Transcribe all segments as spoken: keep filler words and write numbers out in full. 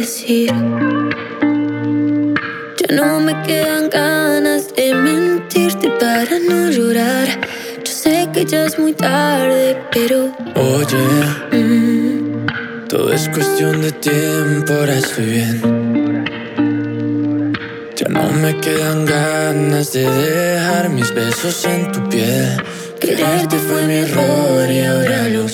decir. Ya no me quedan ganas de mentirte para no llorar. Yo sé que ya es muy tarde, pero oye, mm, todo es cuestión de tiempo, ahora estoy bien. Ya no me quedan ganas de dejar mis besos en tu piel. Quererte fue mi error y ahora lo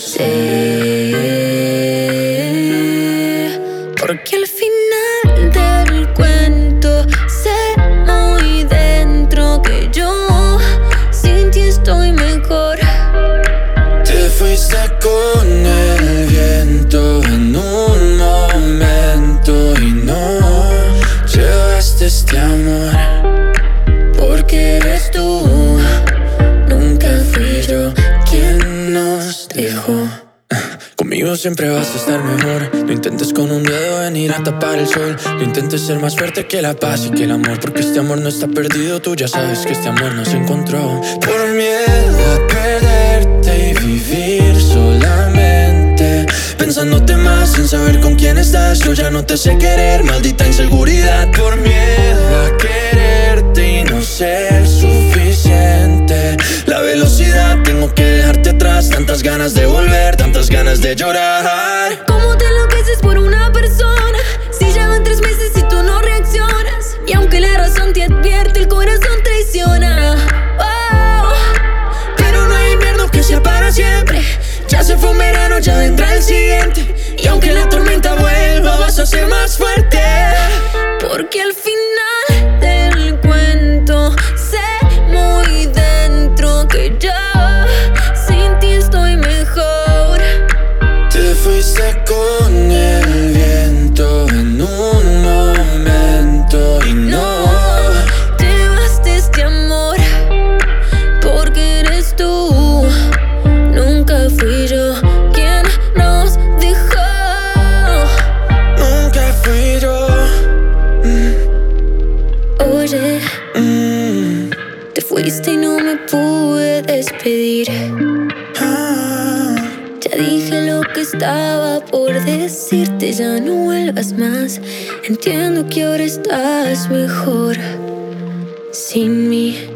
sé. Porque al final del cuento sé muy dentro que yo sin ti estoy mejor. Te fuiste con el viento en un momento y no llevaste este amor. Porque eres tú, nunca fui yo quien nos dejó. Conmigo siempre vas a estar mejor. No intentes con un dedo venir a tapar el sol. No intentes ser más fuerte que la paz y que el amor. Porque este amor no está perdido. Tú ya sabes que este amor no se encontró. Por miedo a perderte y vivir solamente pensándote más sin saber con quién estás. Yo ya no te sé querer, maldita inseguridad. Por miedo a quererte y no ser suficiente. La velocidad, tengo que dejarte atrás. Tantas ganas de volver, tantas ganas de llorar. ¿Cómo te enloqueces por una persona? Si ya van tres meses y tú no reaccionas. Y aunque la razón te advierte, el corazón traiciona. Oh, Pero no hay invierno que sea para siempre. Ya se fue un verano, ya vendrá el siguiente. Y aunque la tormenta vuelva, vas a ser más fuerte. porque al final del cuento sé muy dentro que yo sin ti estoy mejor. Te fuiste con el viento en un momento y no Llevaste este amor porque eres tú, nunca fui yo quien nos dejó. nunca fui yo. Oye, Mm, te fuiste y no me pude despedir. ah. Ya dije lo que estaba por decirte, ya no vuelvas más. Entiendo que ahora estás mejor sin mí.